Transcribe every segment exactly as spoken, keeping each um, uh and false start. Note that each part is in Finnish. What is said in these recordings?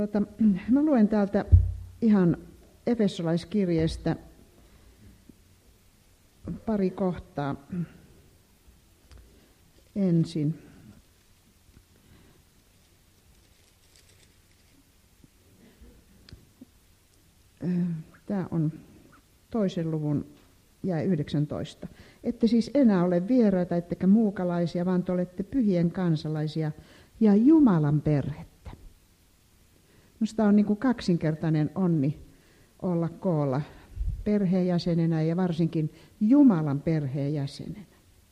Tota, mä luen täältä ihan Efesolaiskirjeestä pari kohtaa ensin. Tämä on toisen luvun jae yhdeksäntoista. Ette siis enää ole vieraita, ettekä muukalaisia, vaan te olette pyhien kansalaisia ja Jumalan perhettä. Minusta on niin kuin kaksinkertainen onni olla koolla perheenjäsenenä ja varsinkin Jumalan perheenjäsenenä.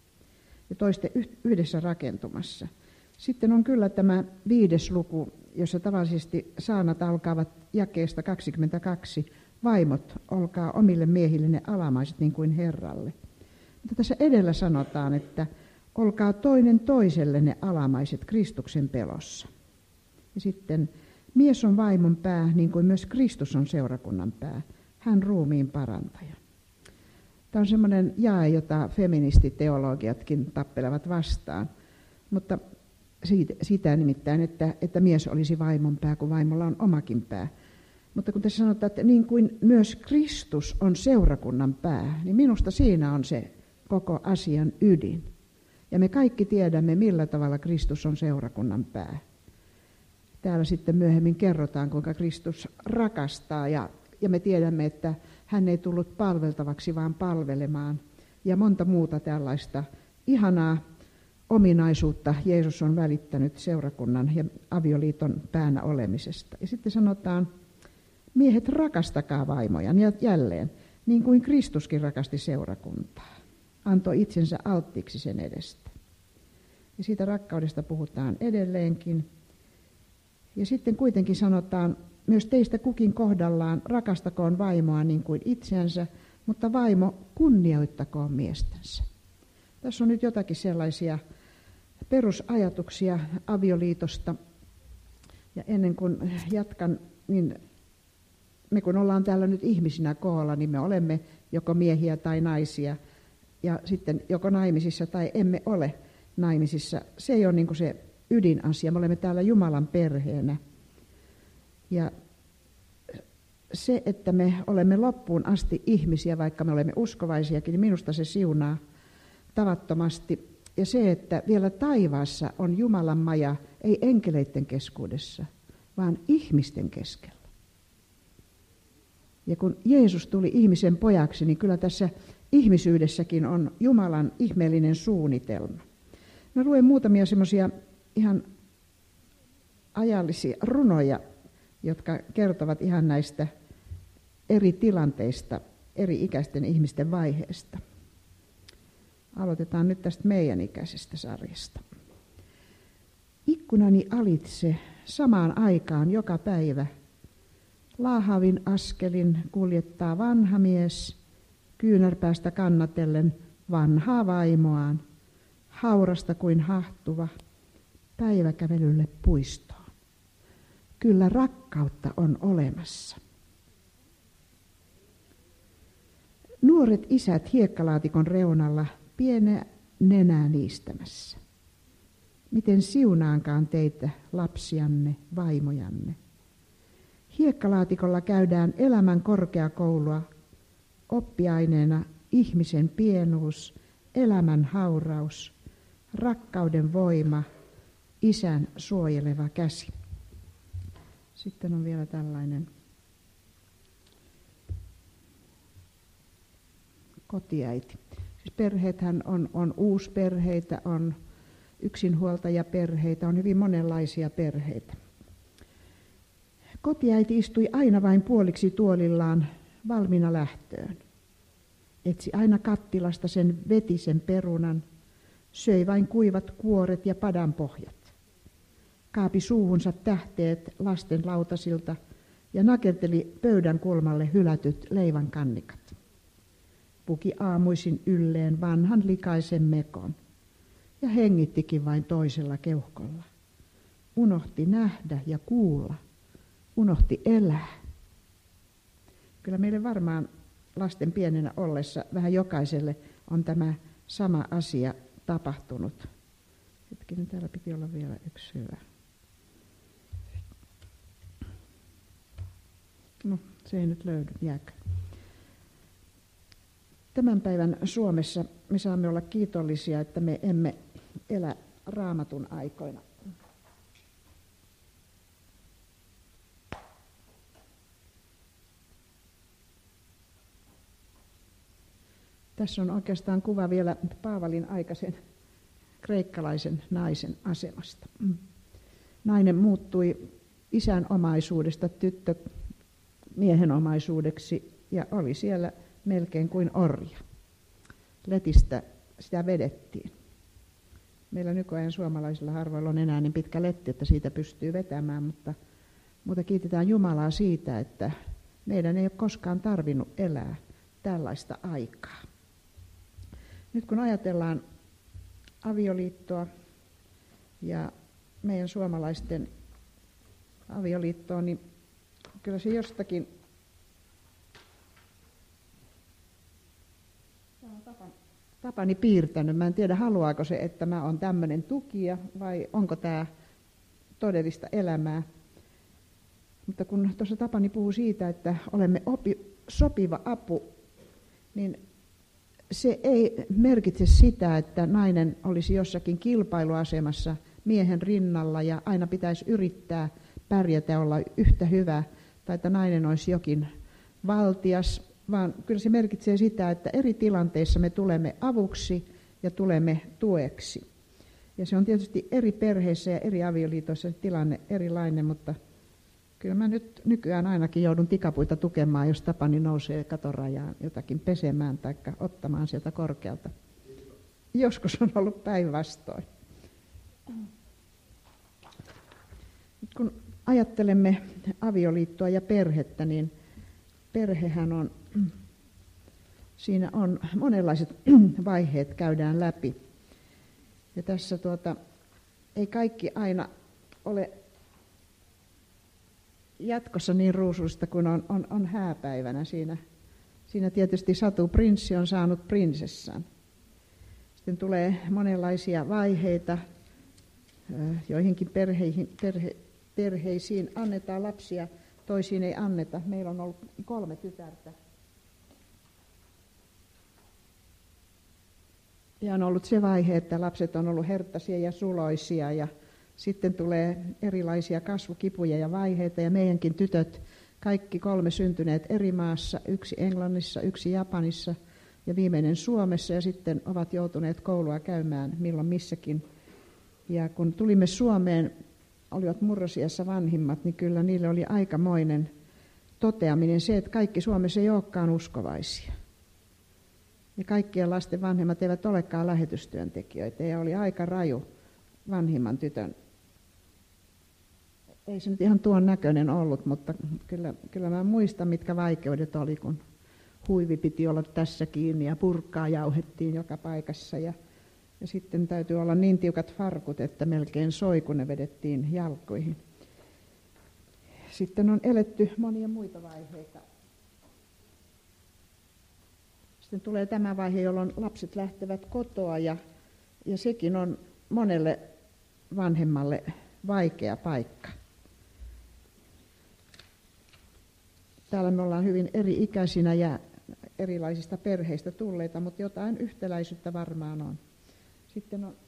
Ja toiste yhdessä rakentumassa. Sitten on kyllä tämä viides luku, jossa tavallisesti saanat alkavat jakeesta kaksikymmentäkaksi. Vaimot, olkaa omille miehillenne alamaiset niin kuin Herralle. Mutta tässä edellä sanotaan, että olkaa toinen toisellenne alamaiset Kristuksen pelossa. Ja sitten mies on vaimon pää, niin kuin myös Kristus on seurakunnan pää. Hän ruumiin parantaja. Tämä on semmoinen jae, jota feministiteologiatkin tappelevat vastaan. Mutta siitä, sitä nimittäin, että, että mies olisi vaimon pää, kun vaimolla on omakin pää. Mutta kun tässä sanotaan, että niin kuin myös Kristus on seurakunnan pää, niin minusta siinä on se koko asian ydin. Ja me kaikki tiedämme, millä tavalla Kristus on seurakunnan pää. Täällä sitten myöhemmin kerrotaan, kuinka Kristus rakastaa ja, ja me tiedämme, että hän ei tullut palveltavaksi, vaan palvelemaan. Ja monta muuta tällaista ihanaa ominaisuutta Jeesus on välittänyt seurakunnan ja avioliiton päänä olemisesta. Ja sitten sanotaan, miehet rakastakaa vaimojan ja jälleen, niin kuin Kristuskin rakasti seurakuntaa. Antoi itsensä alttiiksi sen edestä. Ja siitä rakkaudesta puhutaan edelleenkin. Ja sitten kuitenkin sanotaan, myös teistä kukin kohdallaan rakastakoon vaimoa niin kuin itseänsä, mutta vaimo kunnioittakoon miestänsä. Tässä on nyt jotakin sellaisia perusajatuksia avioliitosta. Ja ennen kuin jatkan, niin me kun ollaan täällä nyt ihmisinä koolla, niin me olemme joko miehiä tai naisia. Ja sitten joko naimisissa tai emme ole naimisissa. Se ei ole niin kuin se ydinasia. Me olemme täällä Jumalan perheenä. Ja se, että me olemme loppuun asti ihmisiä, vaikka me olemme uskovaisiakin, niin minusta se siunaa tavattomasti. Ja se, että vielä taivaassa on Jumalan maja, ei enkeleiden keskuudessa, vaan ihmisten keskellä. Ja kun Jeesus tuli ihmisen pojaksi, niin kyllä tässä ihmisyydessäkin on Jumalan ihmeellinen suunnitelma. Mä luen muutamia semmoisia ihan ajallisia runoja, jotka kertovat ihan näistä eri tilanteista, eri ikäisten ihmisten vaiheesta. Aloitetaan nyt tästä meidän ikäisestä sarjasta. Ikkunani alitse samaan aikaan joka päivä. Laahavin askelin kuljettaa vanha mies, kyynärpäästä kannatellen vanhaa vaimoaan, haurasta kuin hahtuva, päiväkävelylle puistoon. Kyllä rakkautta on olemassa. Nuoret isät hiekkalaatikon reunalla pienä nenää niistämässä. Miten siunaankaan teitä, lapsianne, vaimojanne. Hiekkalaatikolla käydään elämän korkeakoulua, oppiaineena ihmisen pienuus, elämän hauraus, rakkauden voima, isän suojeleva käsi. Sitten on vielä tällainen kotiäiti. Siis perheethän on, on uusperheitä, on yksinhuoltajaperheitä, on hyvin monenlaisia perheitä. Kotiäiti istui aina vain puoliksi tuolillaan valmiina lähtöön. Etsi aina kattilasta sen vetisen perunan, söi vain kuivat kuoret ja padan pohjat. Kaapi suuhunsa tähteet lasten lautasilta ja nakerteli pöydän kulmalle hylätyt leivän kannikat. Puki aamuisin ylleen vanhan likaisen mekon ja hengittikin vain toisella keuhkolla. Unohti nähdä ja kuulla. Unohti elää. Kyllä meille varmaan lasten pienenä ollessa vähän jokaiselle on tämä sama asia tapahtunut. Hetkinen, täällä piti olla vielä yksi hyvä. No, se ei nyt löydy, jääkö. Tämän päivän Suomessa me saamme olla kiitollisia, että me emme elä Raamatun aikoina. Tässä on oikeastaan kuva vielä Paavalin aikaisen kreikkalaisen naisen asemasta. Nainen muuttui isän omaisuudesta tyttö miehen omaisuudeksi ja oli siellä melkein kuin orja. Letistä sitä vedettiin. Meillä nykyajan suomalaisilla harvoilla on enää niin pitkä letti, että siitä pystyy vetämään, mutta, mutta kiitetään Jumalaa siitä, että meidän ei ole koskaan tarvinnut elää tällaista aikaa. Nyt kun ajatellaan avioliittoa ja meidän suomalaisten avioliittoa, niin kyllä se jostakin Tapani piirtänyt. Mä en tiedä, haluaako se, että mä oon tämmöinen tukija vai onko tämä todellista elämää. Mutta kun tuossa Tapani puhuu siitä, että olemme opi, sopiva apu, niin se ei merkitse sitä, että nainen olisi jossakin kilpailuasemassa miehen rinnalla ja aina pitäisi yrittää pärjätä ja olla yhtä hyvä, tai että nainen olisi jokin valtias, vaan kyllä se merkitsee sitä, että eri tilanteissa me tulemme avuksi ja tulemme tueksi. Ja se on tietysti eri perheissä ja eri avioliitoissa tilanne erilainen, mutta kyllä mä nyt nykyään ainakin joudun tikapuita tukemaan, jos Tapani nousee katorajaan jotakin pesemään tai ottamaan sieltä korkealta. Joskus on ollut päinvastoin. Kun ajattelemme avioliittoa ja perhettä, niin perhehän on, siinä on monenlaiset vaiheet käydään läpi. Ja tässä tuota, ei kaikki aina ole jatkossa niin ruusuista kuin on, on, on hääpäivänä. Siinä, siinä tietysti Satu prinssi on saanut prinsessan. Sitten tulee monenlaisia vaiheita, joihinkin perheihin, perhe, perheisiin annetaan lapsia, toisiin ei anneta. Meillä on ollut kolme tytärtä. Ja on ollut se vaihe, että lapset on ollut herttaisia ja suloisia ja sitten tulee erilaisia kasvukipuja ja vaiheita ja meidänkin tytöt, kaikki kolme syntyneet eri maassa, yksi Englannissa, yksi Japanissa ja viimeinen Suomessa ja sitten ovat joutuneet koulua käymään milloin missäkin. Ja kun tulimme Suomeen, olivat murrosiässä vanhimmat, niin kyllä niille oli aikamoinen toteaminen se, että kaikki Suomessa ei olekaan uskovaisia. Ja kaikkien lasten vanhemmat eivät olekaan lähetystyöntekijöitä ja oli aika raju vanhimman tytön. Ei se nyt ihan tuon näköinen ollut, mutta kyllä, kyllä mä muistan, mitkä vaikeudet oli, kun huivi piti olla tässä kiinni ja purkkaa jauhettiin joka paikassa. Ja, ja sitten täytyy olla niin tiukat farkut, että melkein soi, kun ne vedettiin jalkoihin. Sitten on eletty monia muita vaiheita. Sitten tulee tämä vaihe, jolloin lapset lähtevät kotoa ja, ja sekin on monelle vanhemmalle vaikea paikka. Täällä me ollaan hyvin eri-ikäisinä ja erilaisista perheistä tulleita, mutta jotain yhtäläisyyttä varmaan on. Sitten on,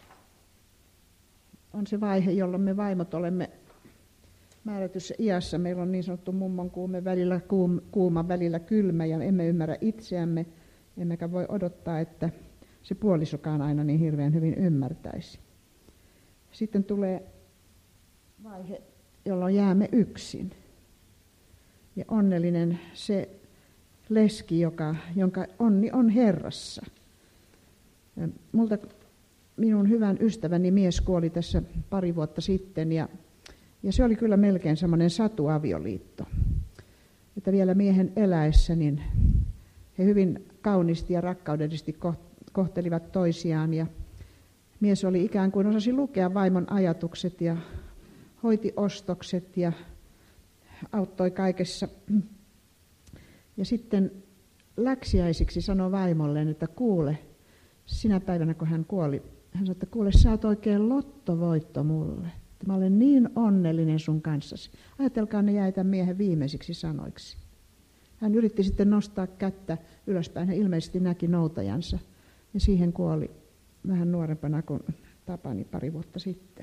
on se vaihe, jolloin me vaimot olemme määrätyssä iässä. Meillä on niin sanottu mummon kuume, välillä kuum, kuuma, välillä kylmä ja emme ymmärrä itseämme. Emmekä voi odottaa, että se puolisokaan aina niin hirveän hyvin ymmärtäisi. Sitten tulee vaihe, jolloin jäämme yksin. Ja onnellinen se leski, joka, jonka onni on Herrassa. Ja multa, minun hyvän ystäväni mies kuoli tässä pari vuotta sitten ja, ja se oli kyllä melkein semmoinen satuavioliitto. Että vielä miehen eläessä niin he hyvin kauniisti ja rakkaudellisesti kohtelivat toisiaan ja mies oli ikään kuin osasi lukea vaimon ajatukset ja hoiti ostokset ja auttoi kaikessa. Ja sitten läksiäisiksi sanoi vaimolleen, että kuule, sinä päivänä kun hän kuoli, hän sanoi, että kuule, sä oot oikein lottovoitto mulle. että mä olen niin onnellinen sun kanssasi. Ajatelkaa, ne jäi tämän miehen viimeisiksi sanoiksi. Hän yritti sitten nostaa kättä ylöspäin. Hän ilmeisesti näki noutajansa. Ja siihen kuoli vähän nuorempana kuin Tapani pari vuotta sitten.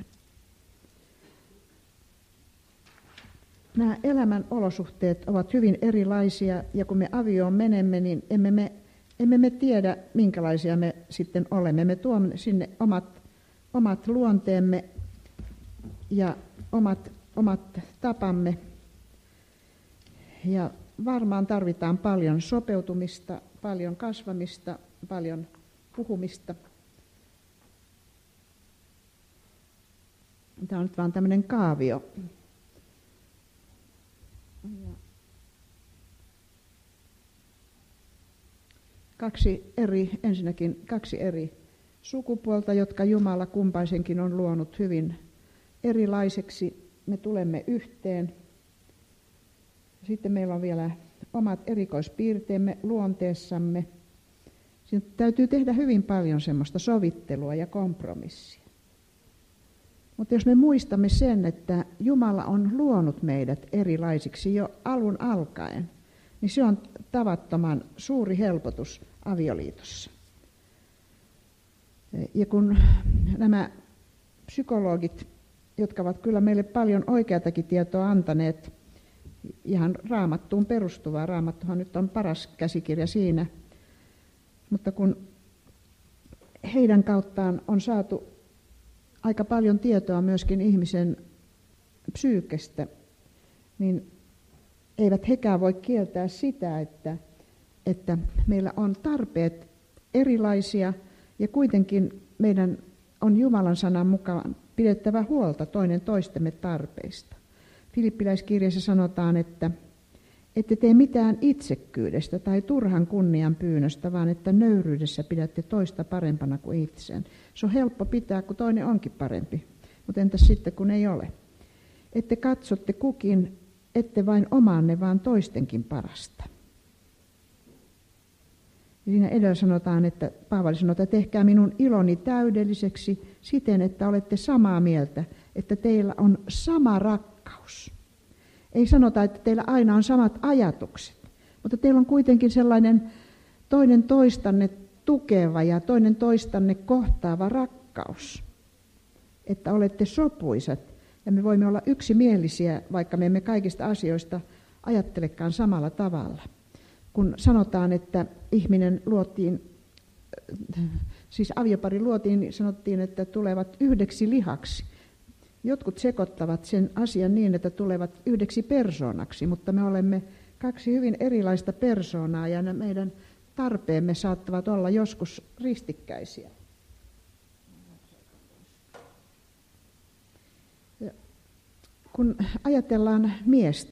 Nämä elämän olosuhteet ovat hyvin erilaisia, ja kun me avioon menemme, niin emme me, emme me tiedä, minkälaisia me sitten olemme. Me tuomme sinne omat, omat luonteemme ja omat, omat tapamme. Ja varmaan tarvitaan paljon sopeutumista, paljon kasvamista, paljon puhumista. Tämä on nyt vaan tämmöinen kaavio. Kaksi eri, ensinnäkin kaksi eri sukupuolta, jotka Jumala kumpaisenkin on luonut hyvin erilaiseksi. Me tulemme yhteen. Sitten meillä on vielä omat erikoispiirteemme luonteessamme. Siinä täytyy tehdä hyvin paljon semmoista sovittelua ja kompromissia. Mutta jos me muistamme sen, että Jumala on luonut meidät erilaisiksi jo alun alkaen, niin se on tavattoman suuri helpotus avioliitossa. Ja kun nämä psykologit, jotka ovat kyllä meille paljon oikeatakin tietoa antaneet, ihan Raamattuun perustuvaa, Raamattuhan nyt on paras käsikirja siinä, mutta kun heidän kauttaan on saatu aika paljon tietoa myöskin ihmisen psyykestä, niin eivät hekään voi kieltää sitä, että, että meillä on tarpeet erilaisia ja kuitenkin meidän on Jumalan sanan mukaan pidettävä huolta toinen toistemme tarpeista. Filippiläiskirjassa sanotaan, että ette tee mitään itsekkyydestä tai turhan kunnian pyynnöstä, vaan että nöyryydessä pidätte toista parempana kuin itseään. Se on helppo pitää, kun toinen onkin parempi, mutta entäs sitten, kun ei ole? Ette katsotte kukin, ette vain omaanne, vaan toistenkin parasta. Ja siinä edellä sanotaan, että Paavali sanoo, että tehkää minun iloni täydelliseksi siten, että olette samaa mieltä, että teillä on sama rakkaus. Ei sanota, että teillä aina on samat ajatukset, mutta teillä on kuitenkin sellainen toinen toistanne tukeva ja toinen toistanne kohtaava rakkaus, että olette sopuisat ja me voimme olla yksimielisiä, vaikka me emme kaikista asioista ajattelekaan samalla tavalla. Kun sanotaan, että ihminen luotiin, siis aviopari luotiin, niin sanottiin, että tulevat yhdeksi lihaksi. Jotkut sekoittavat sen asian niin, että tulevat yhdeksi persoonaksi, mutta me olemme kaksi hyvin erilaista persoonaa ja meidän tarpeemme saattavat olla joskus ristikkäisiä. Ja kun ajatellaan miestä,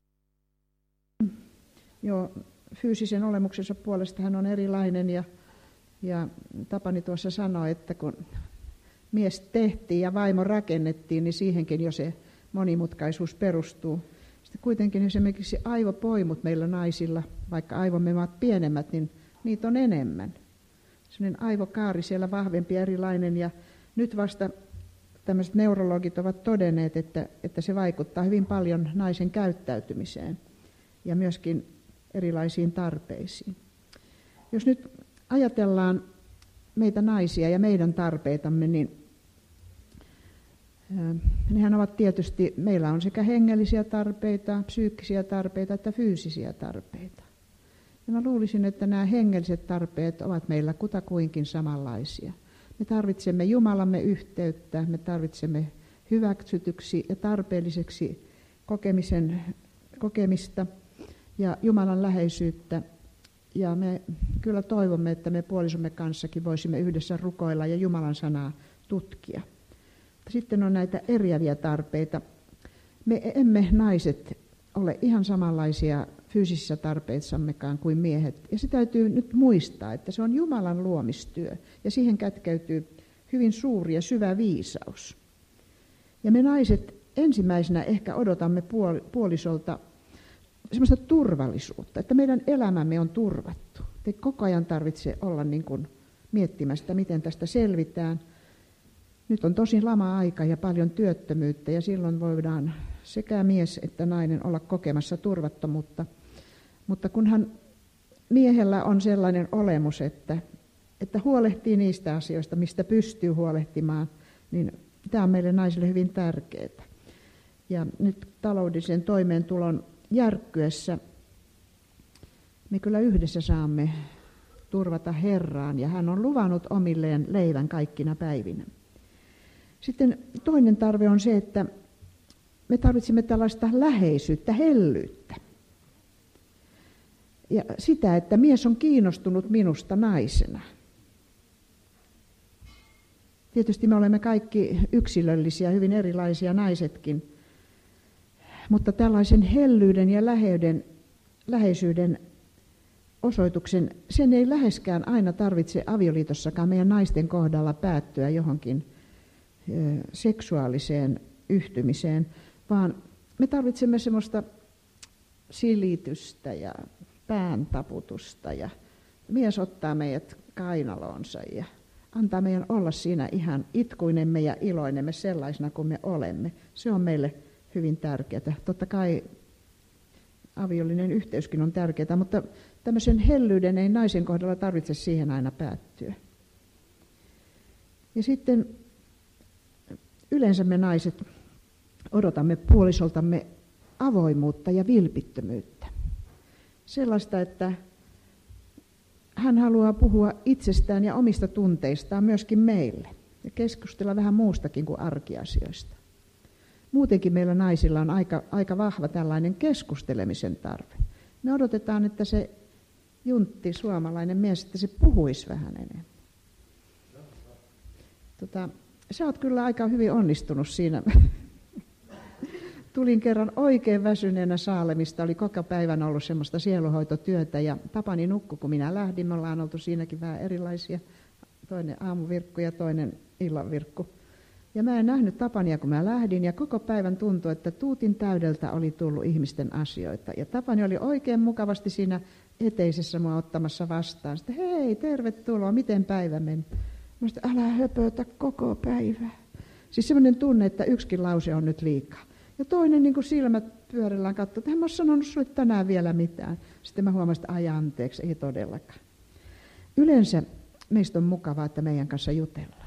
jo fyysisen olemuksensa puolesta hän on erilainen ja, ja Tapani tuossa sanoi, että kun mies tehtiin ja vaimo rakennettiin, niin siihenkin jo se monimutkaisuus perustuu. Sitten kuitenkin esimerkiksi aivopoimut meillä naisilla, vaikka aivomme ovat pienemmät, niin niitä on enemmän. Sellainen aivokaari siellä vahvempi ja erilainen, ja nyt vasta tämmöiset neurologit ovat todenneet, että, että se vaikuttaa hyvin paljon naisen käyttäytymiseen ja myöskin erilaisiin tarpeisiin. Jos nyt ajatellaan meitä naisia ja meidän tarpeitamme, niin nehän ovat tietysti, meillä on sekä hengellisiä tarpeita, psyykkisiä tarpeita että fyysisiä tarpeita. Ja mä luulisin, että nämä hengelliset tarpeet ovat meillä kutakuinkin samanlaisia. Me tarvitsemme Jumalamme yhteyttä, me tarvitsemme hyväksytyksi ja tarpeelliseksi kokemisen, kokemista ja Jumalan läheisyyttä. Ja me kyllä toivomme, että me puolisomme kanssakin voisimme yhdessä rukoilla ja Jumalan sanaa tutkia. Sitten on näitä eriäviä tarpeita. Me emme naiset ole ihan samanlaisia fyysisissä tarpeissammekaan kuin miehet. Ja se täytyy nyt muistaa, että se on Jumalan luomistyö. Ja siihen kätkeytyy hyvin suuri ja syvä viisaus. Ja me naiset ensimmäisenä ehkä odotamme puolisolta semmoista turvallisuutta, että meidän elämämme on turvattu. Ei koko ajan tarvitse olla niin kuin miettimästä, miten tästä selvitään. Nyt on tosi lama-aika ja paljon työttömyyttä ja silloin voidaan sekä mies että nainen olla kokemassa turvattomuutta. Mutta kunhan miehellä on sellainen olemus, että, että huolehtii niistä asioista, mistä pystyy huolehtimaan, niin tämä on meille naisille hyvin tärkeää. Ja nyt taloudellisen toimeentulon järkkyessä me kyllä yhdessä saamme turvata Herraan ja hän on luvannut omilleen leivän kaikkina päivinä. Sitten toinen tarve on se, että me tarvitsemme tällaista läheisyyttä, hellyyttä. Ja sitä, että mies on kiinnostunut minusta naisena. Tietysti me olemme kaikki yksilöllisiä, hyvin erilaisia naisetkin. Mutta tällaisen hellyyden ja läheyden, läheisyyden osoituksen, sen ei läheskään aina tarvitse avioliitossakaan meidän naisten kohdalla päättyä johonkin ö, seksuaaliseen yhtymiseen, vaan me tarvitsemme semmoista silitystä ja pääntaputusta ja mies ottaa meidät kainaloonsa ja antaa meidän olla siinä ihan itkuinemme ja iloinemme sellaisena kuin me olemme. Se on meille hyvin tärkeää. Totta kai aviollinen yhteyskin on tärkeää, mutta tämmöisen hellyyden ei naisen kohdalla tarvitse siihen aina päättyä. Ja sitten yleensä me naiset odotamme puolisoltamme avoimuutta ja vilpittömyyttä. Sellaista, että hän haluaa puhua itsestään ja omista tunteistaan myöskin meille ja keskustella vähän muustakin kuin arkiasioista. Muutenkin meillä naisilla on aika, aika vahva tällainen keskustelemisen tarve. Me odotetaan, että se juntti, suomalainen mies, että se puhuisi vähän enemmän. Tota, sä oot kyllä aika hyvin onnistunut siinä. Tulin kerran oikein väsyneenä Saalemista, oli koko päivän ollut semmoista sieluhoitotyötä ja Tapani nukkui, kun minä lähdin. Me ollaan oltu siinäkin vähän erilaisia, toinen aamuvirkku ja toinen illanvirkku. Ja mä en nähnyt Tapania, kun mä lähdin, ja koko päivän tuntui, että tuutin täydeltä oli tullut ihmisten asioita. Ja Tapani oli oikein mukavasti siinä eteisessä mua ottamassa vastaan. Sitten, hei, tervetuloa, miten päivä meni? Mä sanoin, älä höpötä koko päivää. Siis semmoinen tunne, että yksikin lause on nyt liikaa. Ja toinen niin kuin silmät pyörillään katsoi, että en mä ole sanonut sulle tänään vielä mitään. Sitten mä huomasin, että ai anteeksi, ei todellakaan. Yleensä meistä on mukavaa, että meidän kanssa jutellaan.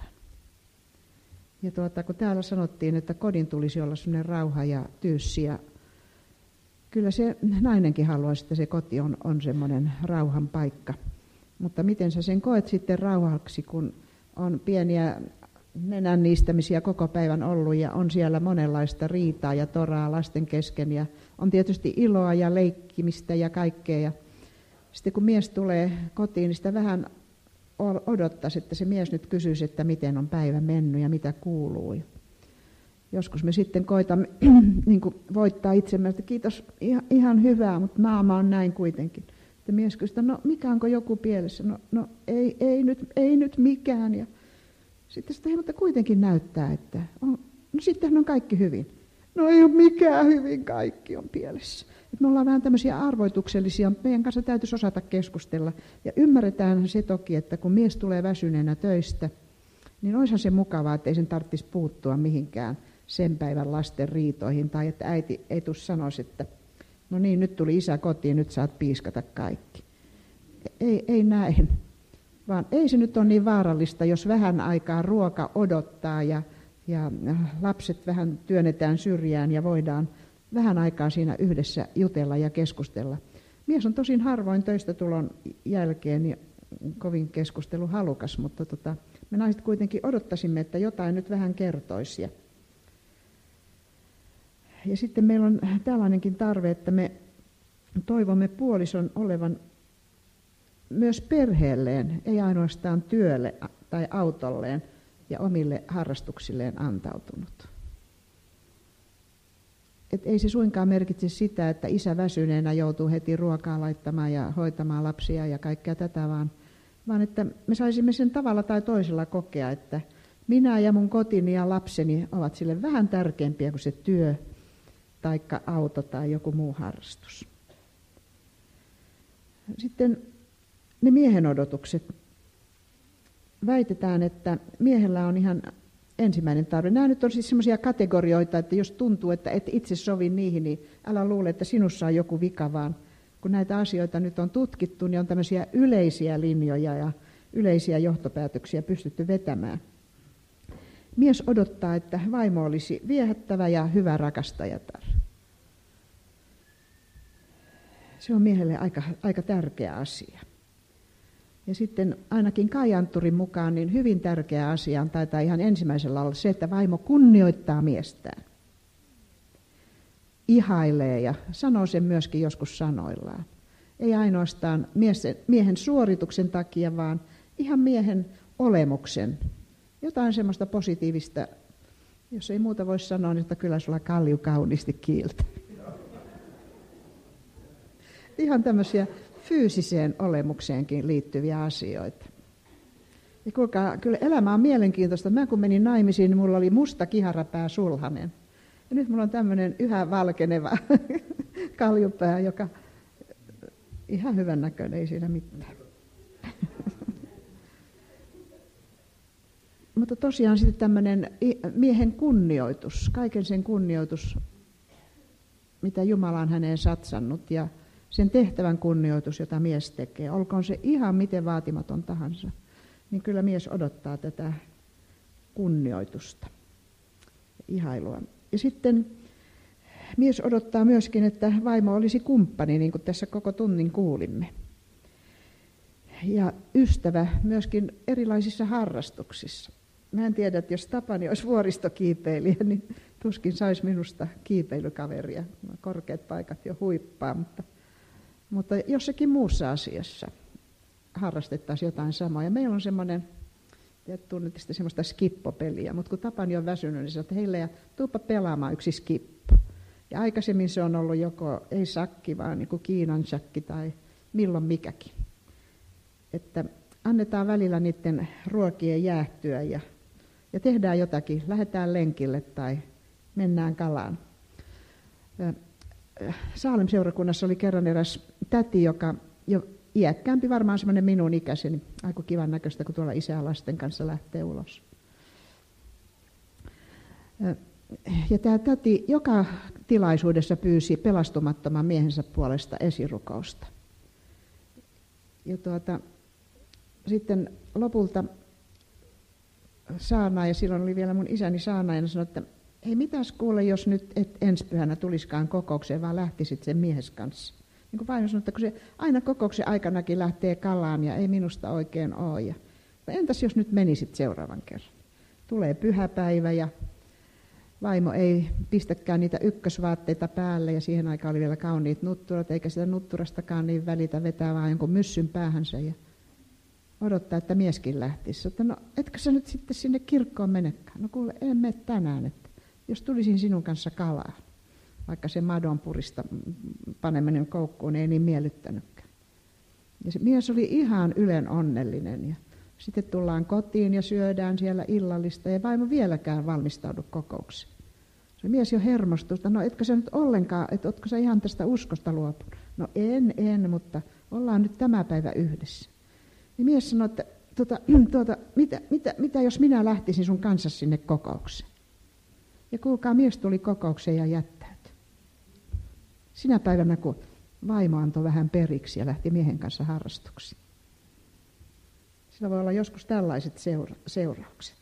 Ja tuota, kun täällä sanottiin, että kodin tulisi olla sellainen rauha ja tyyssi, ja kyllä se nainenkin haluaisi, että se koti on, on semmoinen rauhan paikka. Mutta miten sä sen koet sitten rauhaksi, kun on pieniä nenän niistämisiä koko päivän ollut ja on siellä monenlaista riitaa ja toraa lasten kesken ja on tietysti iloa ja leikkimistä ja kaikkea. Ja sitten kun mies tulee kotiin, niin sitä vähän odottaisi, että se mies nyt kysyisi, että miten on päivä mennyt ja mitä kuuluu. Joskus me sitten koitamme niin kuin voittaa itsemme, että kiitos, ihan hyvää, mutta naama on näin kuitenkin. Sitten mies kysyy, no mikä onko joku pielessä? No, no ei, ei, nyt, ei nyt mikään. Ja sitten sitä mutta kuitenkin näyttää, että on, no sittenhän on kaikki hyvin. No ei ole mikään hyvin, kaikki on pielessä. Et me ollaan vähän tämmöisiä arvoituksellisia, meidän kanssa täytyisi osata keskustella. Ja ymmärretään se toki, että kun mies tulee väsyneenä töistä, niin olisihan se mukavaa, että ei sen tarvitsisi puuttua mihinkään sen päivän lasten riitoihin. Tai että äiti ei tule sanoisi, että no niin, nyt tuli isä kotiin, nyt saat piiskata kaikki. Ei, ei näin. Vaan ei se nyt ole niin vaarallista, jos vähän aikaa ruoka odottaa ja, ja lapset vähän työnnetään syrjään ja voidaan vähän aikaa siinä yhdessä jutella ja keskustella. Mies on tosin harvoin töistä tulon jälkeen ja kovin keskusteluhalukas, mutta tota, me naiset kuitenkin odottaisimme, että jotain nyt vähän kertoisi. Ja, ja sitten meillä on tällainenkin tarve, että me toivomme puolison olevan myös perheelleen, ei ainoastaan työlle tai autolleen ja omille harrastuksilleen antautunut. Et ei se suinkaan merkitse sitä, että isä väsyneenä joutuu heti ruokaa laittamaan ja hoitamaan lapsia ja kaikkea tätä, vaan, vaan että me saisimme sen tavalla tai toisella kokea, että minä ja mun kotini ja lapseni ovat sille vähän tärkeämpiä kuin se työ, taikka auto tai joku muu harrastus. Sitten ne miehen odotukset. Väitetään, että miehellä on ihan ensimmäinen tarve. Nämä nyt on siis sellaisia kategorioita, että jos tuntuu, että et itse sovi niihin, niin älä luule, että sinussa on joku vika, vaan kun näitä asioita nyt on tutkittu, niin on tämmöisiä yleisiä linjoja ja yleisiä johtopäätöksiä pystytty vetämään. Mies odottaa, että vaimo olisi viehättävä ja hyvä rakastajatar. Se on miehelle aika, aika tärkeä asia. Ja sitten ainakin Kai Antturin mukaan niin hyvin tärkeä asia on, taitaa ihan ensimmäisellä olla se, että vaimo kunnioittaa miestään. Ihailee ja sanoo sen myöskin joskus sanoillaan. Ei ainoastaan miehen suorituksen takia, vaan ihan miehen olemuksen. Jotain semmoista positiivista, jos ei muuta voi sanoa, niin että kyllä sulla kalju kauniisti kiiltä. Ihan tämmöisiä fyysiseen olemukseenkin liittyviä asioita. Ja kuulkaa, kyllä elämä on mielenkiintoista. Mä kun menin naimisiin, niin mulla oli musta kiharapää sulhanen. Ja nyt mulla on tämmöinen yhä valkeneva kaljupää, joka ihan hyvän näköinen, ei siinä mitään. Mutta tosiaan sitten tämmöinen miehen kunnioitus, kaiken sen kunnioitus, mitä Jumala on häneen satsannut, ja sen tehtävän kunnioitus, jota mies tekee, olkoon se ihan miten vaatimaton tahansa, niin kyllä mies odottaa tätä kunnioitusta, ihailua. Ja sitten mies odottaa myöskin, että vaimo olisi kumppani, niin kuin tässä koko tunnin kuulimme. Ja ystävä myöskin erilaisissa harrastuksissa. Mä en tiedä, että jos Tapani olisi vuoristokiipeilijä, niin tuskin saisi minusta kiipeilykaveria. Korkeat paikat jo huippaa, mutta, mutta jossakin muussa asiassa harrastettaisiin jotain samaa. Ja meillä on semmoinen, tunnette sitten semmoista skippopeliä, mutta kun Tapani on väsynyt, niin sanoo, että heille ja tuuppa pelaamaan yksi skippo. Ja aikaisemmin se on ollut joko, ei sakki, vaan niin kuin Kiinan shakki tai milloin mikäkin. Että annetaan välillä niiden ruokien jäähtyä ja, ja tehdään jotakin, lähdetään lenkille tai mennään kalaan. Saalem-seurakunnassa oli kerran eräs täti, joka jo iäkkäämpi, varmaan semmoinen minun ikäiseni, aika kivan näköistä, kun tuolla isä lasten kanssa lähtee ulos. Ja tämä täti joka tilaisuudessa pyysi pelastumattoman miehensä puolesta esirukousta. Ja tuota, sitten lopulta saarnaaja, silloin oli vielä mun isäni saarnaajana, sanoi, että hei mitäs kuule, jos nyt et ensi pyhänä tuliskaan kokoukseen, vaan lähtisit sen miehes kanssa. Niin kuin vaimo sanoi, että kun se aina kokouksen aikanakin lähtee kalaan ja ei minusta oikein ole. Ja, entäs jos nyt menisit seuraavan kerran? Tulee pyhäpäivä ja vaimo ei pistäkään niitä ykkösvaatteita päälle ja siihen aikaan oli vielä kauniit nutturat, eikä sitä nutturastakaan niin välitä, vetää vaan jonkun myssyn päähänsä ja odottaa, että mieskin lähtisi. Että no, etkö sä nyt sitten sinne kirkkoon menekään? No kuule, en mene tänään, että jos tulisin sinun kanssa kalaan, vaikka se madon purista paneminen koukkuun ei niin miellyttänytkään. Ja se mies oli ihan ylen onnellinen ja sitten tullaan kotiin ja syödään siellä illallista ja vaimo vieläkään valmistaudu kokoukseen. Se mies jo hermostui, että no etkö sä nyt ollenkaan, että ootko sä ihan tästä uskosta luopunut? No en, en, mutta ollaan nyt tämä päivä yhdessä. Ja mies sanoi, että tuota, tuota, mitä, mitä, mitä jos minä lähtisin sun kanssa sinne kokoukseen? Ja kuulkaa, mies tuli kokoukseen ja jättäytyi. Sinä päivänä, kun vaimo antoi vähän periksi ja lähti miehen kanssa harrastuksiin. Sillä voi olla joskus tällaiset seura- seuraukset.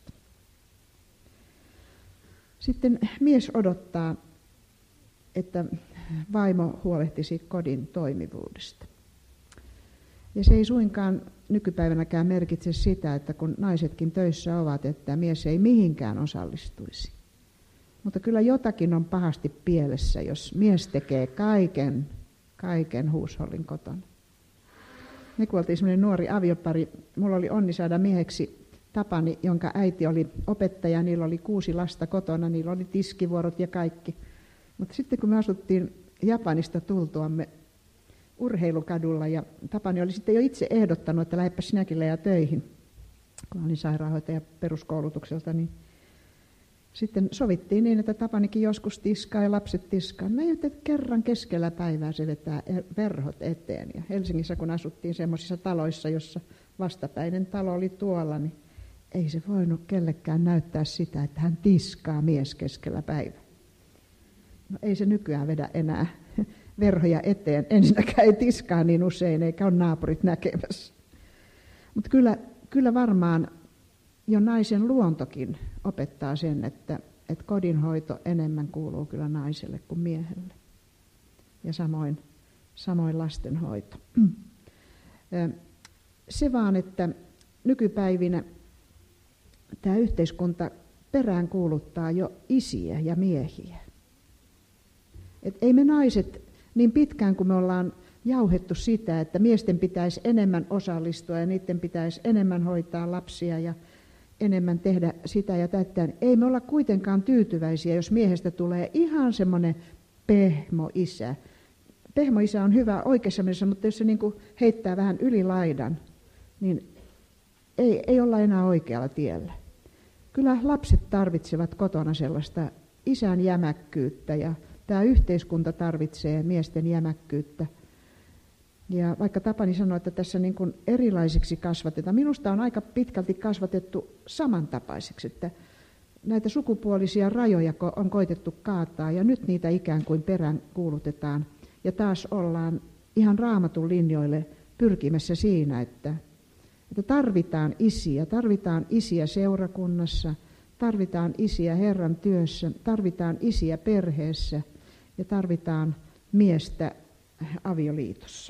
Sitten mies odottaa, että vaimo huolehtisi kodin toimivuudesta. Ja se ei suinkaan nykypäivänäkään merkitse sitä, että kun naisetkin töissä ovat, että mies ei mihinkään osallistuisi. Mutta kyllä jotakin on pahasti pielessä, jos mies tekee kaiken, kaiken huushollin kotona. Me kun oltiin semmoinen nuori aviopari, mulla oli onni saada mieheksi Tapani, jonka äiti oli opettaja, niillä oli kuusi lasta kotona, niillä oli tiskivuorot ja kaikki. Mutta sitten kun me asuttiin Japanista tultuamme urheilukadulla ja Tapani oli sitten jo itse ehdottanut, että lähdepä sinäkin Lea töihin, kun olin sairaanhoitaja peruskoulutukselta, niin sitten sovittiin niin, että Tapanikin joskus tiskaa ja lapset tiskaa. Me ei kerran keskellä päivää se vetää verhot eteen. Ja Helsingissä kun asuttiin semmoisissa taloissa, jossa vastapäinen talo oli tuolla, niin ei se voinut kellekään näyttää sitä, että hän tiskaa mies keskellä päivää. No ei se nykyään vedä enää verhoja eteen. Ensinnäkään ei tiskaa niin usein, eikä ole naapurit näkemässä. Mutta kyllä, kyllä varmaan jo naisen luontokin opettaa sen, että, että kodinhoito enemmän kuuluu kyllä naiselle kuin miehelle. Ja samoin, samoin lastenhoito. Se vaan, että nykypäivinä tämä yhteiskunta peräänkuuluttaa jo isiä ja miehiä. Et ei me naiset niin pitkään kuin me ollaan jauhettu sitä, että miesten pitäisi enemmän osallistua ja niiden pitäisi enemmän hoitaa lapsia ja enemmän tehdä sitä ja tätä. Ei me olla kuitenkaan tyytyväisiä, jos miehestä tulee ihan semmoinen pehmoisä. Pehmoisä on hyvä oikeassa mielessä, mutta jos se niin kuin heittää vähän yli laidan, niin ei, ei olla enää oikealla tiellä. Kyllä lapset tarvitsevat kotona sellaista isän jämäkkyyttä ja tämä yhteiskunta tarvitsee miesten jämäkkyyttä. Ja vaikka Tapani sanoi, että tässä niin kuin erilaisiksi kasvatetaan, minusta on aika pitkälti kasvatettu samantapaiseksi, että näitä sukupuolisia rajoja on koitettu kaataa ja nyt niitä ikään kuin perään kuulutetaan. Ja taas ollaan ihan Raamatun linjoille pyrkimässä siinä, että, että tarvitaan isiä, tarvitaan isiä seurakunnassa, tarvitaan isiä Herran työssä, tarvitaan isiä perheessä ja tarvitaan miestä avioliitossa.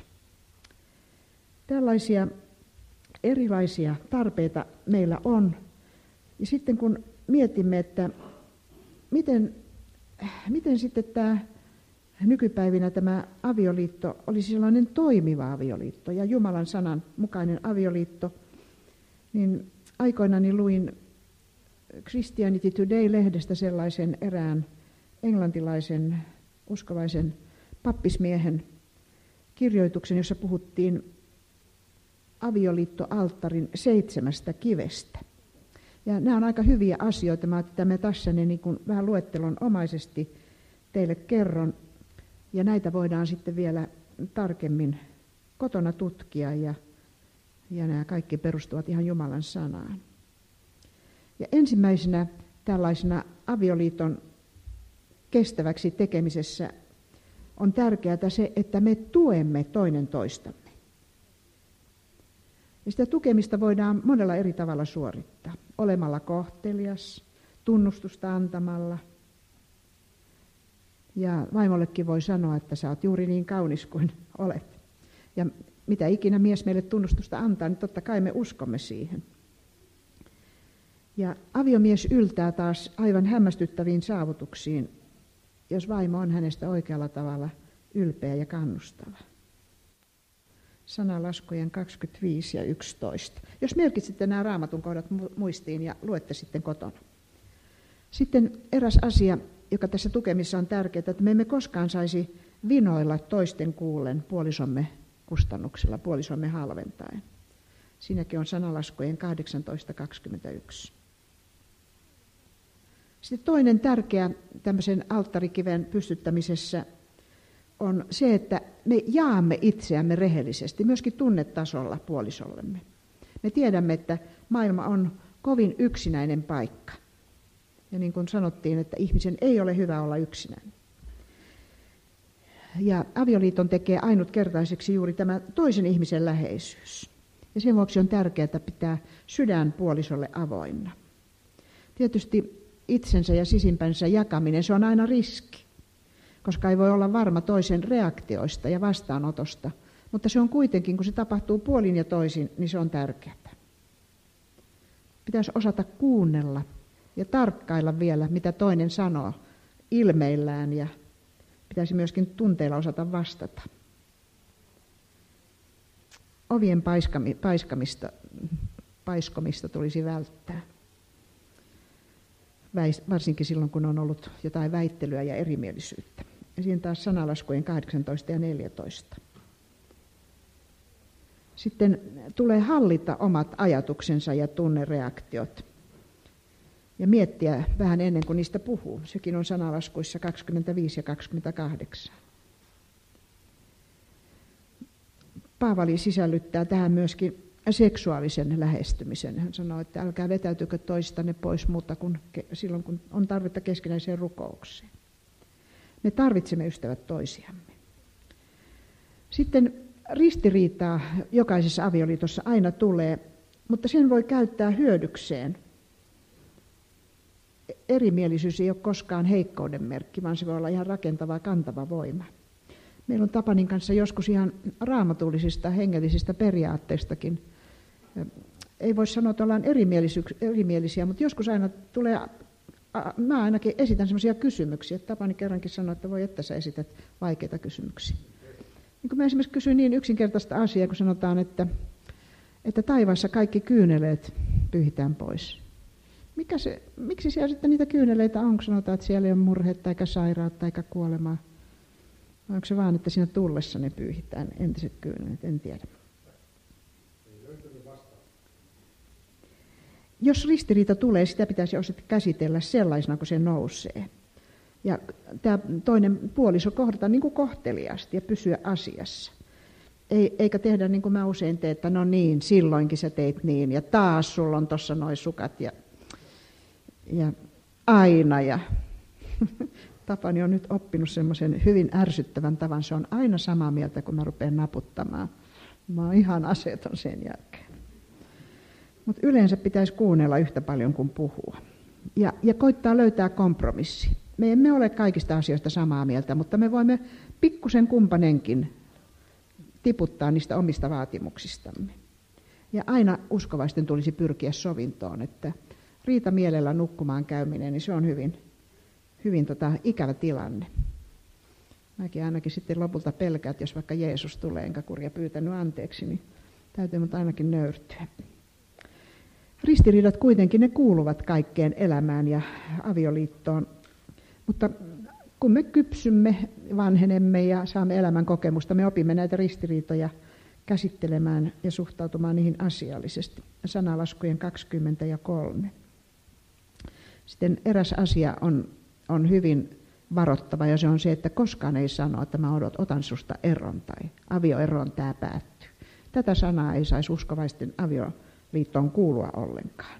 Tällaisia erilaisia tarpeita meillä on. Ja sitten kun mietimme, että miten, miten sitten tämä nykypäivinä tämä avioliitto olisi sellainen toimiva avioliitto ja Jumalan sanan mukainen avioliitto, niin aikoinani luin Christianity Today-lehdestä sellaisen erään englantilaisen uskovaisen pappismiehen kirjoituksen, jossa puhuttiin avioliittoalttarin seitsemästä kivestä. Ja nämä on aika hyviä asioita, mä otan tässä ne niin kuin vähän luettelonomaisesti teille kerron. Ja näitä voidaan sitten vielä tarkemmin kotona tutkia ja, ja nämä kaikki perustuvat ihan Jumalan sanaan. Ja ensimmäisenä tällaisena avioliiton kestäväksi tekemisessä on tärkeää se, että me tuemme toinen toistamme. Ja sitä tukemista voidaan monella eri tavalla suorittaa. Olemalla kohtelias, tunnustusta antamalla. Ja vaimollekin voi sanoa, että sä oot juuri niin kaunis kuin olet. Ja mitä ikinä mies meille tunnustusta antaa, niin totta kai me uskomme siihen. Ja aviomies yltää taas aivan hämmästyttäviin saavutuksiin, jos vaimo on hänestä oikealla tavalla ylpeä ja kannustava. Sanalaskujen kaksikymmentäviisi ja yksitoista. Jos merkitsitte nämä Raamatun kohdat muistiin ja luette sitten kotona. Sitten eräs asia, joka tässä tukemissa on tärkeää, että me emme koskaan saisi vinoilla toisten kuullen puolisomme kustannuksella, puolisomme halventaen. Siinäkin on Sanalaskujen kahdeksantoista kaksikymmentäyksi. Sitten toinen tärkeä tämmöisen alttarikiven pystyttämisessä on se, että me jaamme itseämme rehellisesti, myöskin tunnetasolla puolisollemme. Me tiedämme, että maailma on kovin yksinäinen paikka. Ja niin kuin sanottiin, että ihmisen ei ole hyvä olla yksinäinen. Ja avioliiton tekee ainutkertaiseksi juuri tämä toisen ihmisen läheisyys. Ja sen vuoksi on tärkeää pitää sydän puolisolle avoinna. Tietysti itsensä ja sisimpänsä jakaminen, se on aina riski. Koska ei voi olla varma toisen reaktioista ja vastaanotosta. Mutta se on kuitenkin, kun se tapahtuu puolin ja toisin, niin se on tärkeää. Pitäisi osata kuunnella ja tarkkailla vielä, mitä toinen sanoo ilmeillään, ja pitäisi myöskin tunteilla osata vastata. Ovien paiskamista, paiskomista tulisi välttää. Varsinkin silloin, kun on ollut jotain väittelyä ja erimielisyyttä. Ja siinä taas Sanalaskujen kahdeksantoista ja neljätoista. Sitten tulee hallita omat ajatuksensa ja tunnereaktiot. Ja miettiä vähän ennen kuin niistä puhuu. Sekin on Sanalaskuissa kaksikymmentäviisi ja kaksikymmentäkahdeksan. Paavali sisällyttää tähän myöskin seksuaalisen lähestymisen. Hän sanoi, että älkää vetäytykö toistanne pois muuta kuin silloin, kun on tarvetta keskinäiseen rukoukseen. Me tarvitsemme ystävät toisiamme. Sitten ristiriitaa jokaisessa avioliitossa aina tulee, mutta sen voi käyttää hyödykseen. Erimielisyys ei ole koskaan heikkouden merkki, vaan se voi olla ihan rakentava, kantava voima. Meillä on Tapanin kanssa joskus ihan raamatullisista, hengellisistä periaatteistakin. Ei voi sanoa, että ollaan erimielisiä, mutta joskus aina tulee, mä ainakin esitän sellaisia kysymyksiä. Tapani kerrankin sanoi, että voi että sä esität vaikeita kysymyksiä. Niin kun mä esimerkiksi kysyin niin yksinkertaista asiaa, kun sanotaan, että, että taivaassa kaikki kyyneleet pyyhitään pois. Mikä se, miksi siellä sitten niitä kyyneleitä on, kun sanotaan, että siellä ei ole murhetta, eikä sairautta, eikä kuolemaa? Vai onko se vaan, että siinä tullessa ne pyyhitään, entiset kyyneleet, en tiedä. Jos ristiriita tulee, sitä pitäisi osata käsitellä sellaisena, kun se nousee. Ja tämä toinen puoliso kohdata niin kuin kohteliaasti ja pysyä asiassa. Ei, eikä tehdä niin kuin mä usein teen, että no niin, silloinkin sä teit niin, ja taas sulla on tuossa noi sukat, ja, ja aina. Ja Tapani on nyt oppinut semmoisen hyvin ärsyttävän tavan, se on aina samaa mieltä, kun mä rupean naputtamaan. Mä oon ihan aseeton sen jälkeen. Mutta yleensä pitäisi kuunnella yhtä paljon kuin puhua. Ja, ja koittaa löytää kompromissi. Me emme ole kaikista asioista samaa mieltä, mutta me voimme pikkusen kumpanenkin tiputtaa niistä omista vaatimuksistamme. Ja aina uskovaisten tulisi pyrkiä sovintoon, että riita mielellä nukkumaan käyminen, niin se on hyvin, hyvin tota, ikävä tilanne. Mäkin ainakin sitten lopulta pelkään, että jos vaikka Jeesus tulee enkä kurja pyytänyt anteeksi, niin täytyy mut ainakin nöyrtyä. Ristiriidat kuitenkin ne kuuluvat kaikkeen elämään ja avioliittoon, mutta kun me kypsymme, vanhenemme ja saamme elämän kokemusta, me opimme näitä ristiriitoja käsittelemään ja suhtautumaan niihin asiallisesti. Sanalaskujen kaksikymmentä ja kolme. Sitten eräs asia on, on hyvin varoittava ja se on se, että koskaan ei sano, että mä otan susta eron tai avioeron tämä päättyy. Tätä sanaa ei saisi uskovaisten avioliittoon kuulua ollenkaan.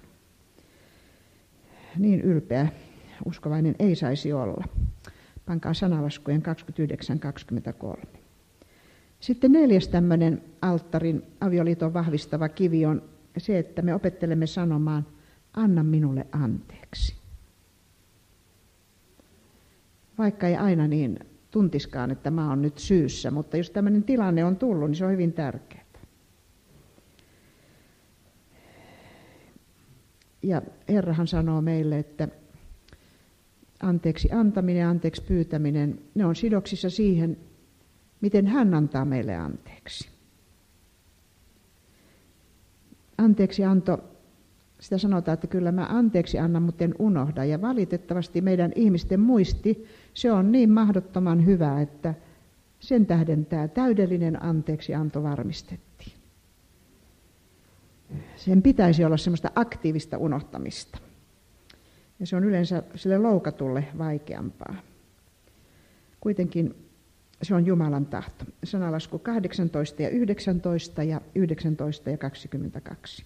Niin ylpeä uskovainen ei saisi olla. Pankaa sanalaskujen kaksikymmentäyhdeksän kaksikymmentäkolme. Sitten neljäs tämmöinen alttarin avioliiton vahvistava kivi on se, että me opettelemme sanomaan, anna minulle anteeksi. Vaikka ei aina niin tuntiskaan, että mä oon nyt syyssä, mutta jos tämmöinen tilanne on tullut, niin se on hyvin tärkeää. Ja Herrahan sanoo meille, että anteeksi antaminen ja anteeksi pyytäminen, ne on sidoksissa siihen, miten hän antaa meille anteeksi. Anteeksi anto, sitä sanotaan, että kyllä mä anteeksi annan, mutta en unohda. Ja valitettavasti meidän ihmisten muisti, se on niin mahdottoman hyvä, että sen tähden tämä täydellinen anteeksi anto varmistettiin. Sen pitäisi olla semmoista aktiivista unohtamista. Ja se on yleensä sille loukatulle vaikeampaa. Kuitenkin se on Jumalan tahto. Sanalasku kahdeksantoista ja yhdeksäntoista ja yhdeksäntoista ja kaksikymmentäkaksi.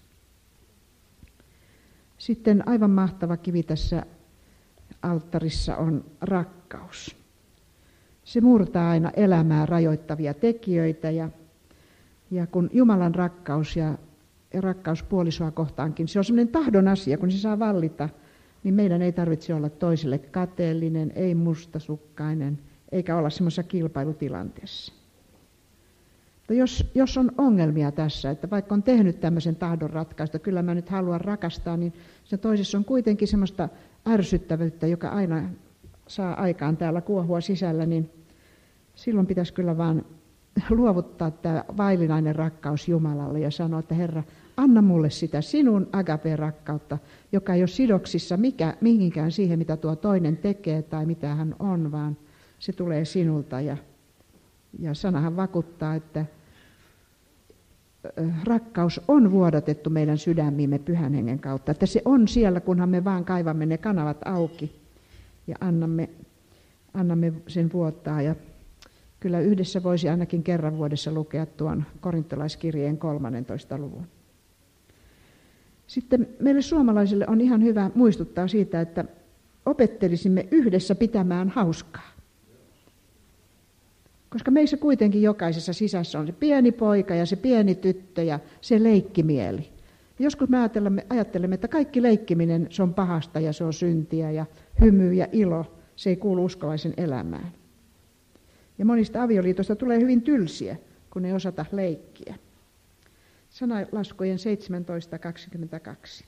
Sitten aivan mahtava kivi tässä alttarissa on rakkaus. Se murtaa aina elämää rajoittavia tekijöitä ja, ja kun Jumalan rakkaus ja, ja rakkaus puolisoa kohtaankin, se on sellainen tahdon asia, kun se saa vallita, niin meidän ei tarvitse olla toiselle kateellinen, ei mustasukkainen, eikä olla semmoisessa kilpailutilanteessa. Mutta jos, jos on ongelmia tässä, että vaikka on tehnyt tämmöisen tahdon ratkaista, kyllä mä nyt haluan rakastaa, niin se toisessa on kuitenkin semmoista ärsyttävyyttä, joka aina saa aikaan täällä kuohua sisällä, niin silloin pitäisi kyllä vaan luovuttaa tämä vaillinainen rakkaus Jumalalle ja sanoa, että Herra, anna mulle sitä sinun agape-rakkautta, joka ei ole sidoksissa mikä, mihinkään siihen, mitä tuo toinen tekee tai mitä hän on, vaan se tulee sinulta. Ja, ja sanahan vakuuttaa, että rakkaus on vuodatettu meidän sydämiimme Pyhän Hengen kautta. Että se on siellä, kunhan me vaan kaivamme ne kanavat auki ja annamme, annamme sen vuottaa. Ja kyllä yhdessä voisi ainakin kerran vuodessa lukea tuon korintolaiskirjeen kolmannentoista luvun. Sitten meille suomalaisille on ihan hyvä muistuttaa siitä, että opettelisimme yhdessä pitämään hauskaa. Koska meissä kuitenkin jokaisessa sisässä on se pieni poika ja se pieni tyttö ja se leikkimieli. Joskus me ajattelemme, ajattelemme, että kaikki leikkiminen se on pahasta ja se on syntiä ja hymy ja ilo, se ei kuulu uskovaisen elämään. Ja monista avioliitoista tulee hyvin tylsiä, kun ei osata leikkiä. Sanalaskujen seitsemäntoista kaksikymmentäkaksi.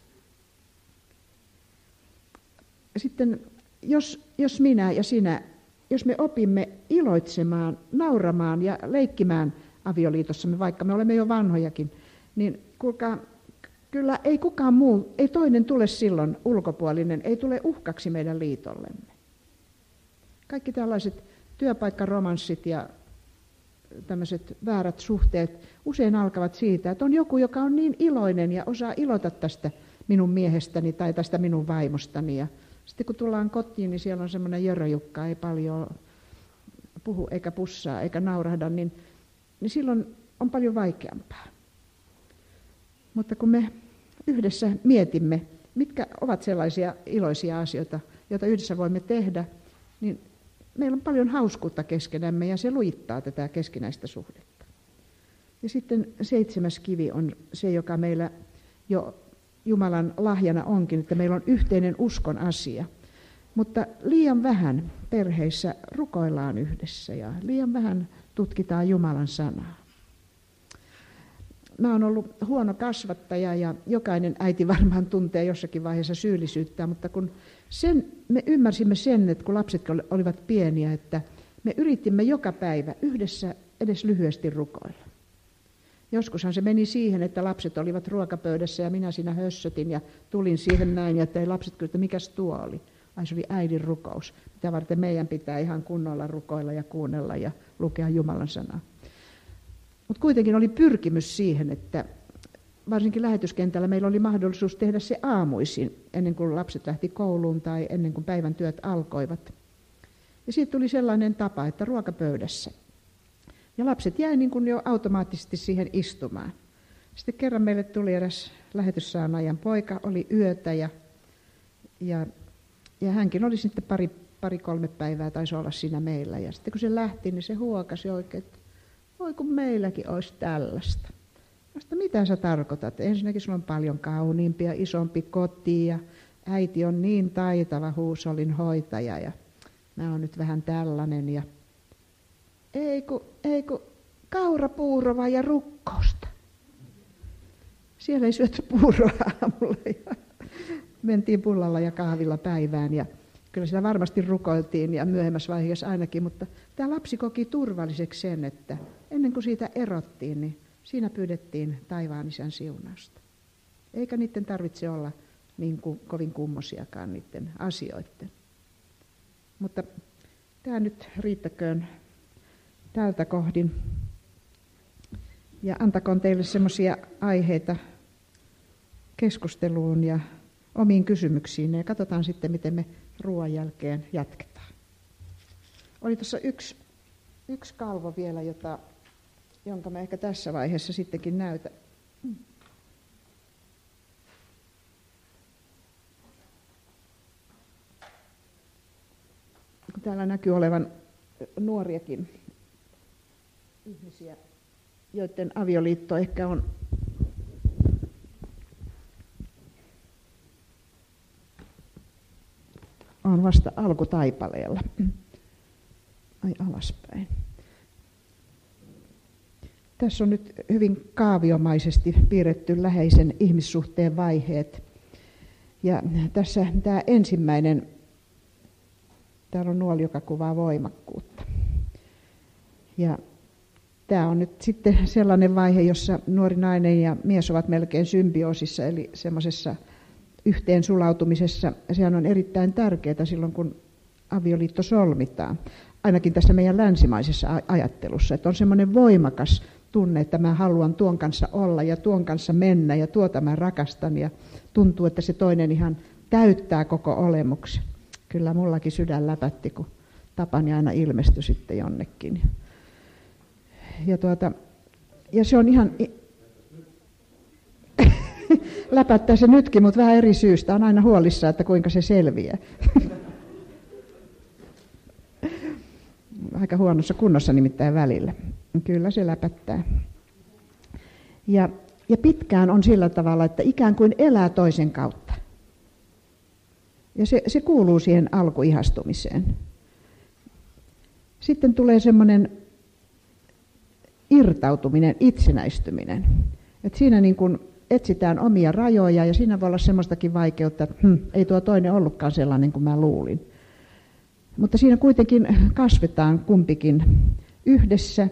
Sitten jos, jos minä ja sinä, jos me opimme iloitsemaan, nauramaan ja leikkimään avioliitossamme, vaikka me olemme jo vanhojakin, niin kuulkaa, kyllä ei kukaan muu, ei toinen tule silloin ulkopuolinen, ei tule uhkaksi meidän liitollemme. Kaikki tällaiset työpaikkaromanssit ja tämmöiset väärät suhteet usein alkavat siitä, että on joku, joka on niin iloinen ja osaa ilota tästä minun miehestäni tai tästä minun vaimostani. Ja sitten kun tullaan kotiin, niin siellä on semmoinen jöröjukka, ei paljon puhu eikä pussaa eikä naurahda, niin, niin silloin on paljon vaikeampaa. Mutta kun me yhdessä mietimme, mitkä ovat sellaisia iloisia asioita, joita yhdessä voimme tehdä, niin meillä on paljon hauskuutta keskenämme ja se lujittaa tätä keskinäistä suhdetta. Ja sitten seitsemäs kivi on se, joka meillä jo Jumalan lahjana onkin, että meillä on yhteinen uskon asia. Mutta liian vähän perheissä rukoillaan yhdessä ja liian vähän tutkitaan Jumalan sanaa. Mä oon ollut huono kasvattaja ja jokainen äiti varmaan tuntee jossakin vaiheessa syyllisyyttä, mutta kun sen, me ymmärsimme sen, että kun lapset olivat pieniä, että me yritimme joka päivä yhdessä edes lyhyesti rukoilla. Joskushan se meni siihen, että lapset olivat ruokapöydässä ja minä siinä hössötin ja tulin siihen näin ja tein lapset kyllä, että mikäs tuo oli. Ai se oli äidin rukous, mitä varten meidän pitää ihan kunnolla rukoilla ja kuunnella ja lukea Jumalan sanaa. Mutta kuitenkin oli pyrkimys siihen, että varsinkin lähetyskentällä meillä oli mahdollisuus tehdä se aamuisin, ennen kuin lapset lähti kouluun tai ennen kuin päivän työt alkoivat. Ja siitä tuli sellainen tapa, että ruokapöydässä. Ja lapset jäi niin kuin jo automaattisesti siihen istumaan. Sitten kerran meille tuli eräs lähetyssaarnaajan poika, oli yötä ja, ja, ja hänkin oli sitten pari, pari kolme päivää taisi olla siinä meillä. Ja sitten kun se lähti, niin se huokasi oikein, että voi kun meilläkin olisi tällaista. Vasta mitä sä tarkoitat? Ensinnäkin sulla on paljon kauniimpi ja isompi koti ja äiti on niin taitava huusolin hoitaja ja mä oon nyt vähän tällainen. Ja ei kun, ei kun kaurapuuroa ja rukkousta. Siellä ei syöty puuroa aamulla ja mentiin pullalla ja kahvilla päivään ja kyllä sitä varmasti rukoiltiin ja myöhemmässä vaiheessa ainakin, mutta tämä lapsi koki turvalliseksi sen, että ennen kuin siitä erottiin, niin siinä pyydettiin taivaan isän siunausta. Eikä niiden tarvitse olla niin kuin kovin kummosiakaan niiden asioiden. Mutta tämä nyt riittäköön tältä kohdin. Ja antakoon teille semmoisia aiheita keskusteluun ja omiin kysymyksiin. Ja katsotaan sitten, miten me ruoan jälkeen jatketaan. Oli tuossa yksi, yksi kalvo vielä, jota, jonka mä ehkä tässä vaiheessa sittenkin näytän. Täällä näkyy olevan nuoriakin ihmisiä, joiden avioliitto ehkä on on vasta alkutaipaleella. Ai alaspäin. Tässä on nyt hyvin kaaviomaisesti piirretty läheisen ihmissuhteen vaiheet. Ja tässä tämä ensimmäinen, täällä on nuoli, joka kuvaa voimakkuutta. Ja tämä on nyt sitten sellainen vaihe, jossa nuori nainen ja mies ovat melkein symbioosissa, eli semmoisessa yhteen sulautumisessa. Sehän on erittäin tärkeää silloin, kun avioliitto solmitaan. Ainakin tässä meidän länsimaisessa ajattelussa, että on semmoinen voimakas tunne, että mä haluan tuon kanssa olla ja tuon kanssa mennä ja tuota mä rakastan ja tuntuu, että se toinen ihan täyttää koko olemuksen. Kyllä mullakin sydän läpätti, kun Tapani aina ilmestyi sitten jonnekin. Ja, tuota, ja se on ihan... läpättää se nytkin, mutta vähän eri syystä. On aina huolissaan, että kuinka se selviää. Aika huonossa kunnossa nimittäin välillä. Kyllä se läpättää. Ja, ja pitkään on sillä tavalla, että ikään kuin elää toisen kautta. Ja se, se kuuluu siihen alkuihastumiseen. Sitten tulee semmoinen irtautuminen, itsenäistyminen. Et siinä niin kun etsitään omia rajoja ja siinä voi olla semmoistakin vaikeutta, että hm, ei tuo toinen ollutkaan sellainen kuin mä luulin. Mutta siinä kuitenkin kasvetaan kumpikin yhdessä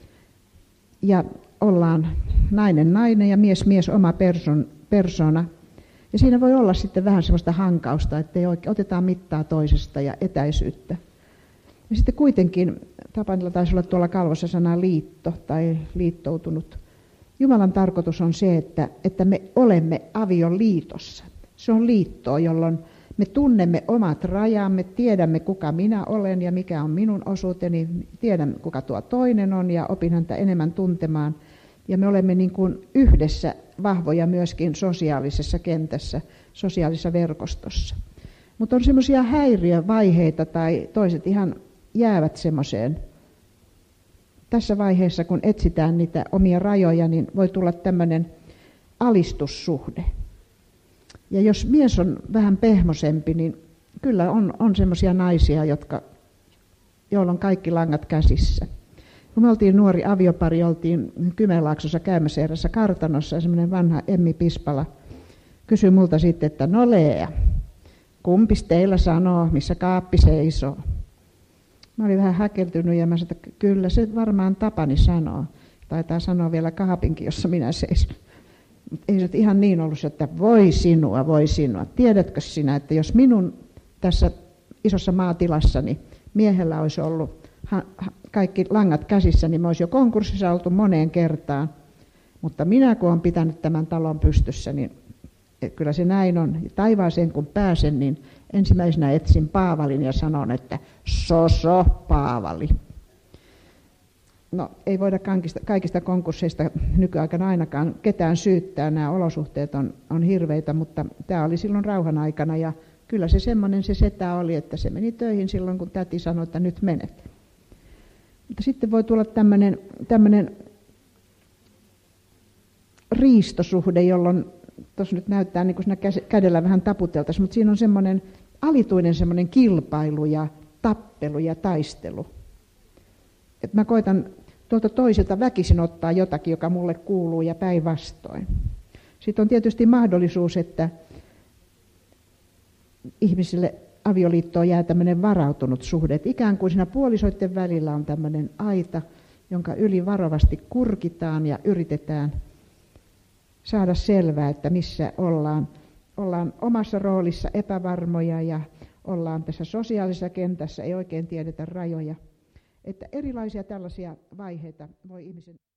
ja ollaan nainen nainen ja mies mies oma person, persona. Ja siinä voi olla sitten vähän semmoista hankausta, että ei oikein otetaan mittaa toisesta ja etäisyyttä. Ja sitten kuitenkin, Tapanilla taisi olla tuolla kalvossa sana liitto tai liittoutunut. Jumalan tarkoitus on se, että, että me olemme avioliitossa. Se on liittoa, jolloin me tunnemme omat rajamme, tiedämme kuka minä olen ja mikä on minun osuuteni, tiedän kuka tuo toinen on ja opin häntä enemmän tuntemaan. Ja me olemme niin kuin yhdessä vahvoja myöskin sosiaalisessa kentässä, sosiaalisessa verkostossa. Mutta on semmoisia häiriövaiheita tai toiset ihan jäävät semmoiseen. Tässä vaiheessa, kun etsitään niitä omia rajoja, niin voi tulla tämmöinen alistussuhde. Ja jos mies on vähän pehmosempi, niin kyllä on, on semmoisia naisia, jotka, joilla on kaikki langat käsissä. Kun me oltiin nuori aviopari, oltiin Kymenlaaksossa käymässä erässä kartanossa ja semmoinen vanha Emmi Pispala kysyi multa sitten, että no Lea, kumpis teillä sanoo, missä kaappi seisoo? Mä olin vähän häkeltynyt ja mä sanoin, että kyllä se varmaan Tapani sanoo. Taitaa sanoa vielä kaapinkin, jossa minä seison. Ei se ihan niin ollut, että voi sinua, voi sinua. Tiedätkö sinä, että jos minun tässä isossa maatilassani miehellä olisi ollut ha- ha- kaikki langat käsissä, niin mä olisi jo konkurssissa oltu moneen kertaan. Mutta minä kun olen pitänyt tämän talon pystyssä, niin kyllä se näin on. Taivaaseen kun pääsen, niin ensimmäisenä etsin Paavalin ja sanon, että soso Paavali. No ei voida kaikista, kaikista konkursseista nykyaikana ainakaan ketään syyttää. Nämä olosuhteet on, on hirveitä, mutta tämä oli silloin rauhan aikana ja kyllä se semmoinen se setä oli, että se meni töihin silloin, kun täti sanoi, että nyt menet. Mutta sitten voi tulla tämmöinen, tämmöinen riistosuhde, jolloin tuossa nyt näyttää niin kuin siinä kädellä vähän taputeltaisiin, mutta siinä on semmoinen alituinen semmoinen kilpailu ja tappelu ja taistelu. Että mä koitan tuolta toiselta väkisin ottaa jotakin, joka mulle kuuluu ja päinvastoin. Sitten on tietysti mahdollisuus, että ihmisille avioliittoon jää tämmöinen varautunut suhde. Että ikään kuin siinä puolisoiden välillä on tämmöinen aita, jonka yli varovasti kurkitaan ja yritetään saada selvää, että missä ollaan. Ollaan omassa roolissa epävarmoja ja ollaan tässä sosiaalisessa kentässä, ei oikein tiedetä rajoja. Että erilaisia tällaisia vaiheita voi ihmisen